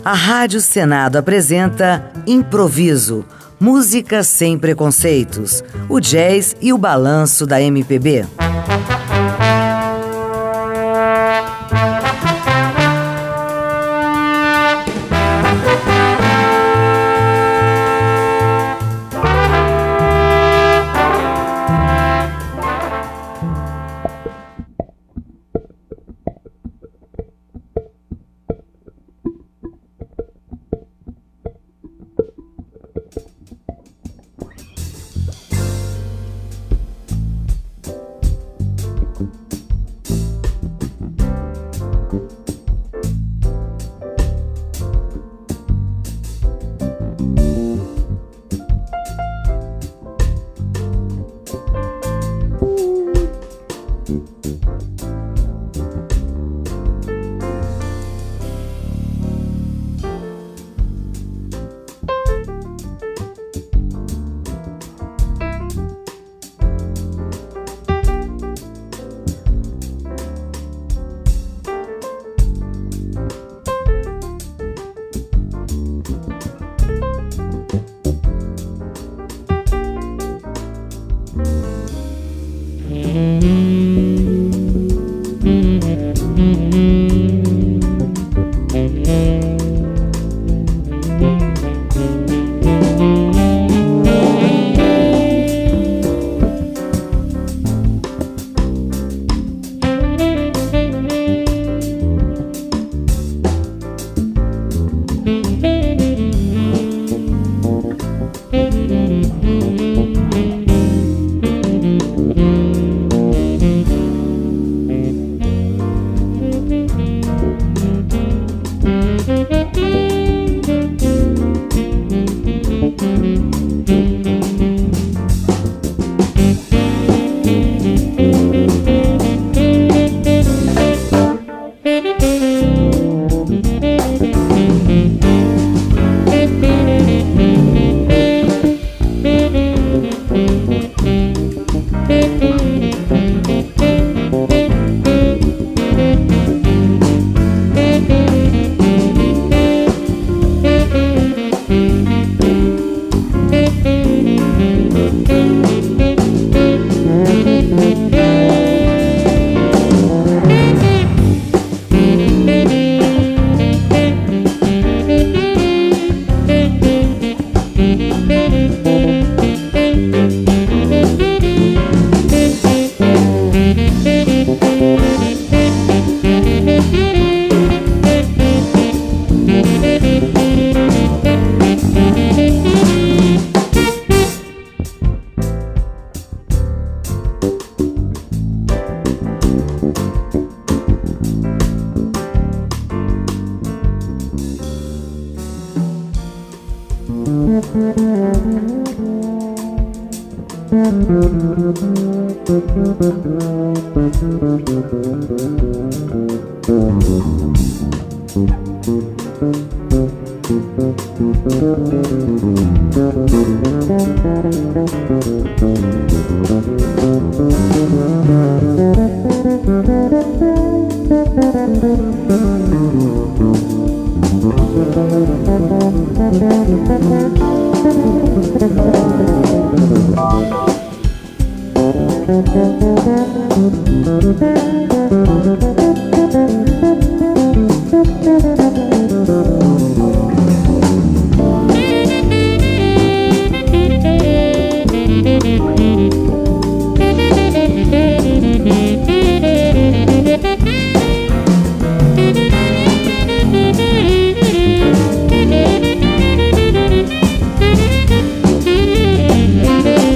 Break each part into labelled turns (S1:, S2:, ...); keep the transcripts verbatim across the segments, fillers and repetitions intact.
S1: A Rádio Senado apresenta Improviso, música sem preconceitos, o jazz e o balanço da M P B.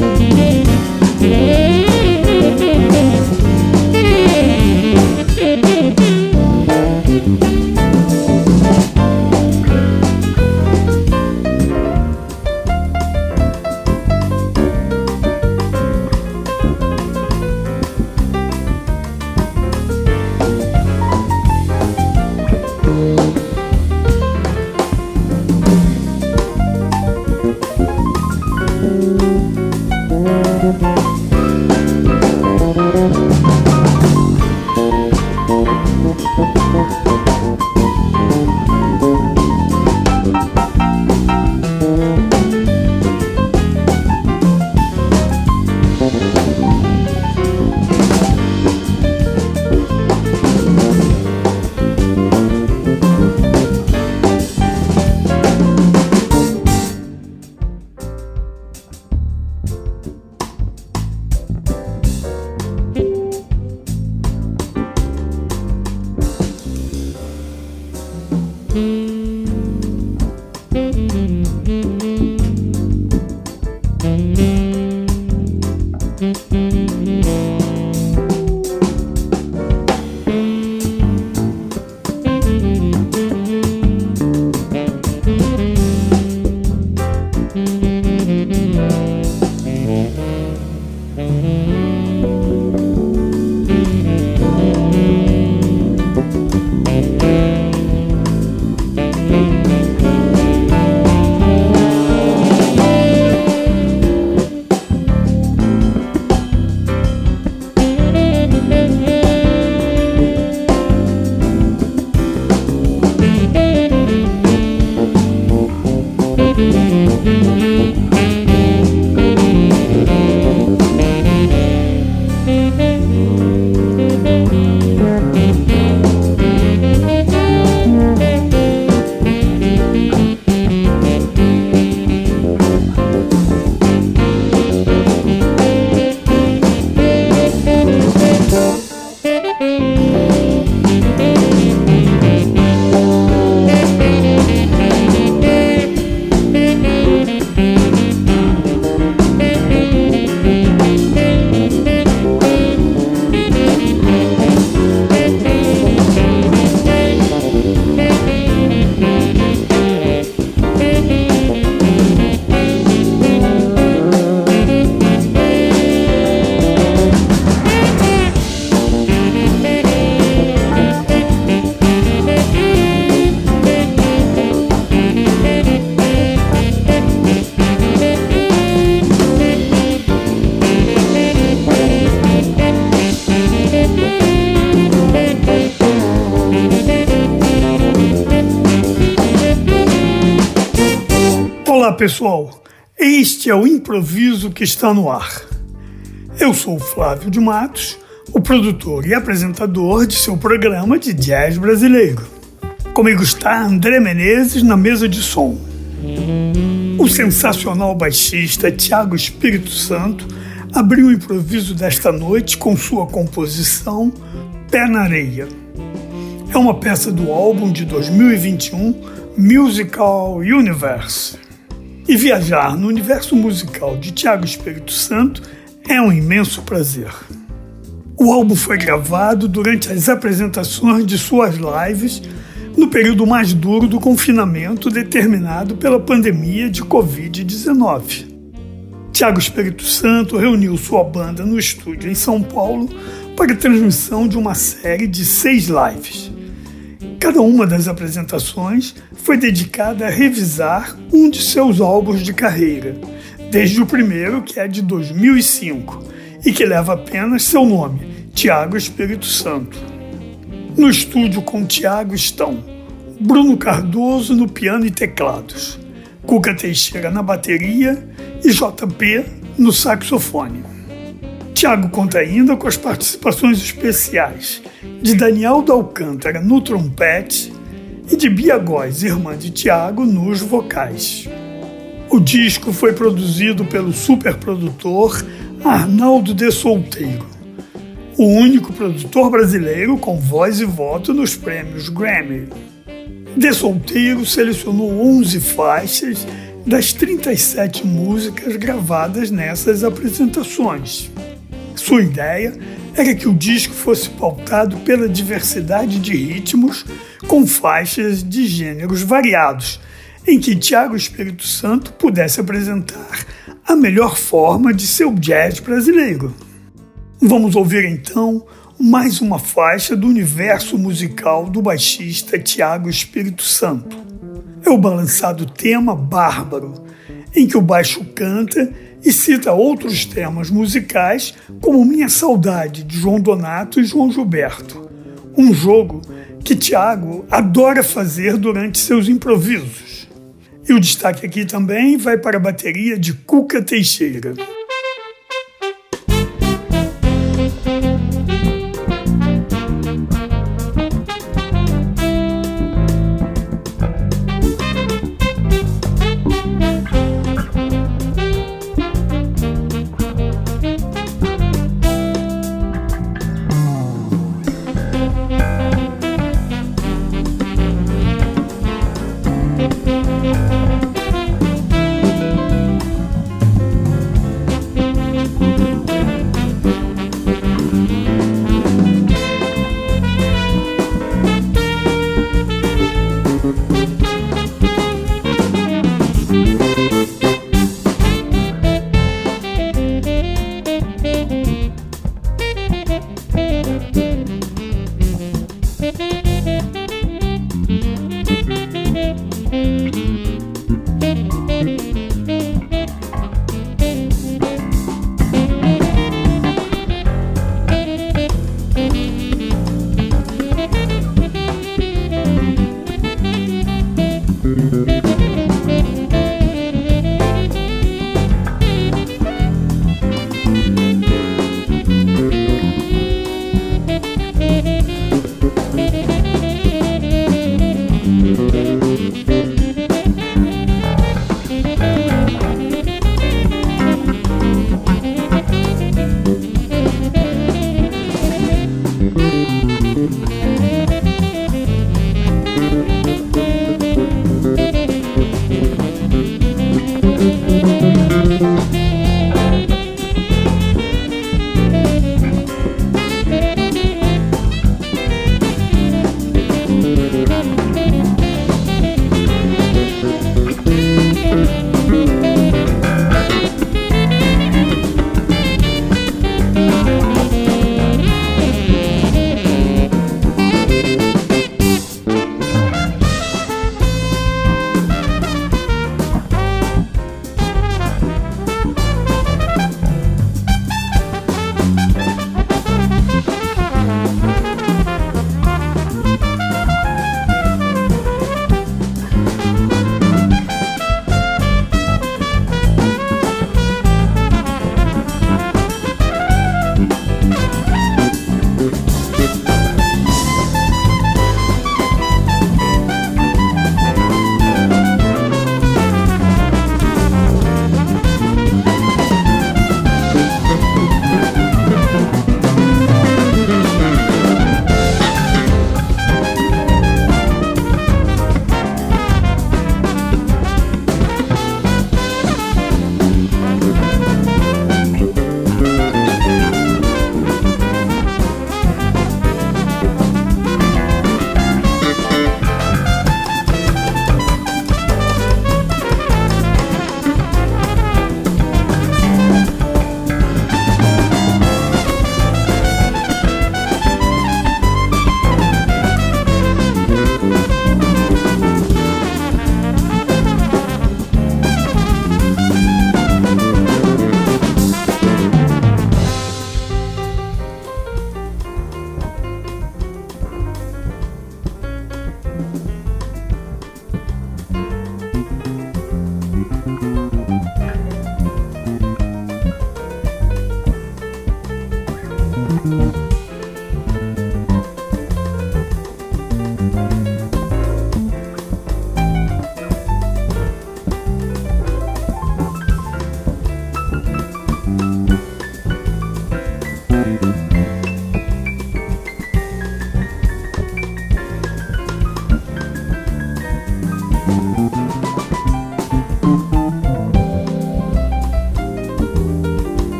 S2: Thank you. Olá, pessoal. Este é o improviso que está no ar. Eu sou o Flávio de Matos, o produtor e apresentador de seu programa de jazz brasileiro. Comigo está André Menezes na mesa de som. O sensacional baixista Thiago Espírito Santo abriu o improviso desta noite com sua composição Pé na Areia. É uma peça do álbum de dois mil e vinte e um, Musical Universe. E viajar no universo musical de Thiago Espírito Santo é um imenso prazer. O álbum foi gravado durante as apresentações de suas lives no período mais duro do confinamento determinado pela pandemia de covid dezenove. Thiago Espírito Santo reuniu sua banda no estúdio em São Paulo para a transmissão de uma série de seis lives. Cada uma das apresentações foi dedicada a revisar um de seus álbuns de carreira, desde o primeiro, que é de dois mil e cinco, e que leva apenas seu nome, Thiago Espírito Santo. No estúdio com Thiago estão Bruno Cardoso no piano e teclados, Cuca Teixeira na bateria e J P no saxofone. Thiago conta ainda com as participações especiais de Daniel da Alcântara no trompete e de Bia Góes, irmã de Thiago, nos vocais. O disco foi produzido pelo superprodutor Arnaldo de Solteiro, o único produtor brasileiro com voz e voto nos prêmios Grammy. De Solteiro selecionou onze faixas das trinta e sete músicas gravadas nessas apresentações. Sua ideia era que o disco fosse pautado pela diversidade de ritmos com faixas de gêneros variados, em que Thiago Espírito Santo pudesse apresentar a melhor forma de seu jazz brasileiro. Vamos ouvir então mais uma faixa do universo musical do baixista Thiago Espírito Santo. É o balançado tema Bárbaro, em que o baixo canta e cita outros temas musicais como Minha Saudade, de João Donato e João Gilberto. Um jogo que Thiago adora fazer durante seus improvisos. E o destaque aqui também vai para a bateria de Cuca Teixeira.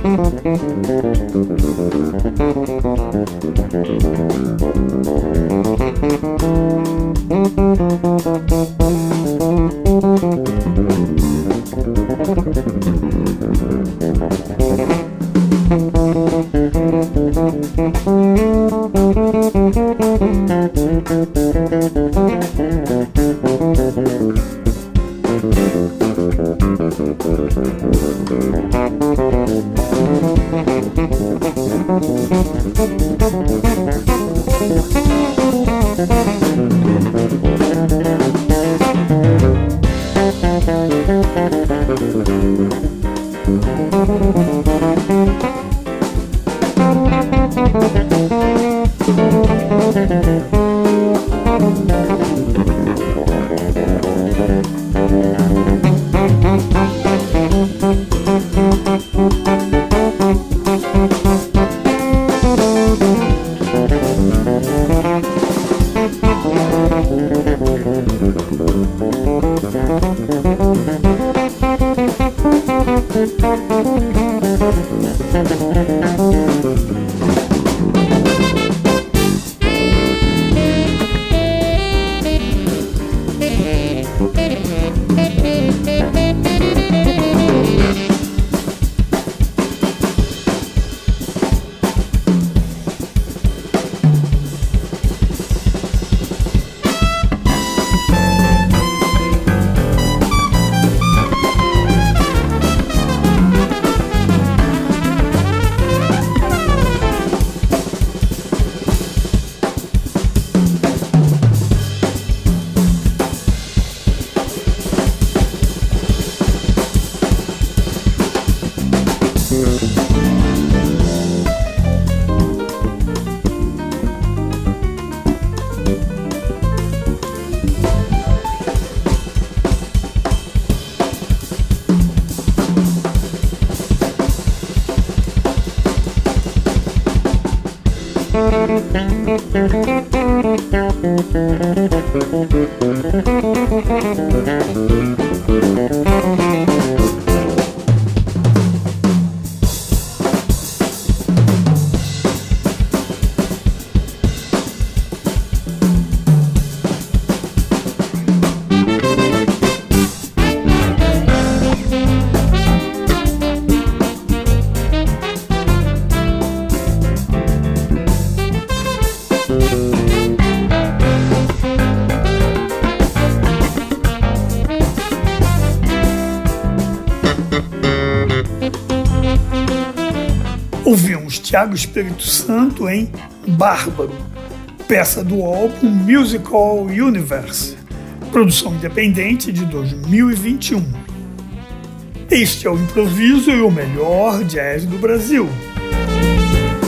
S2: Ouvimos Thiago Espírito Santo em Bárbaro, peça do álbum Musical Universe, produção independente de dois mil e vinte e um. Este é o Improviso e o melhor jazz do Brasil.